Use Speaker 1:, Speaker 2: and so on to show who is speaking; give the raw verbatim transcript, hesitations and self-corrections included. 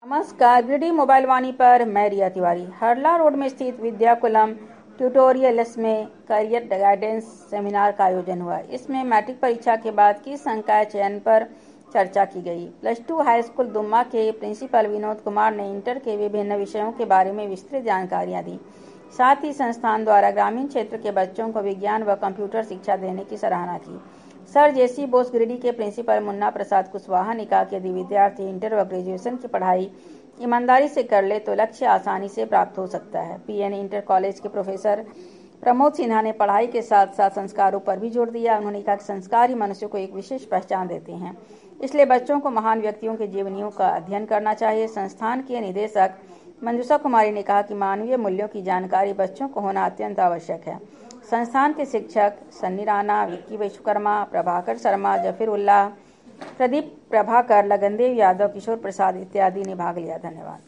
Speaker 1: नमस्कार, गिरिडीह मोबाइल वाणी पर मैं रिया तिवारी। हरला रोड में स्थित विद्याकुलम ट्यूटोरियल्स में करियर गाइडेंस सेमिनार का आयोजन हुआ। इसमें मैट्रिक परीक्षा के बाद की संकाय चयन पर चर्चा की गई। Plus two high school Dumma के प्रिंसिपल विनोद कुमार ने इंटर के विभिन्न विषयों के बारे में विस्तृत जानकारियां दी। साथ ही संस्थान द्वारा ग्रामीण क्षेत्र के बच्चों को विज्ञान व कंप्यूटर शिक्षा देने की सराहना की। सर जेसी बोस गिरिडीह के प्रिंसिपल मुन्ना प्रसाद कुशवाहा ने कहा कि यदि विद्यार्थी इंटर व ग्रेजुएशन की पढ़ाई ईमानदारी से कर ले तो लक्ष्य आसानी से प्राप्त हो सकता है। पीएन इंटर कॉलेज के प्रोफेसर प्रमोद सिन्हा ने पढ़ाई के साथ साथ संस्कारों पर भी जोर दिया। उन्होंने कहा कि संस्कार ही मनुष्य को एक विशेष पहचान देते हैं, इसलिए बच्चों को महान व्यक्तियों के जीवनियों का अध्ययन करना चाहिए। संस्थान के निदेशक मंजूषा कुमारी ने कहा कि मानवीय मूल्यों की जानकारी बच्चों को होना अत्यंत आवश्यक है। संस्थान के शिक्षक सन्नी राणा, विक्की विश्वकर्मा, प्रभाकर शर्मा, जफीर उल्लाह, प्रदीप प्रभाकर, लगनदेव यादव, किशोर प्रसाद इत्यादि ने भाग लिया। धन्यवाद।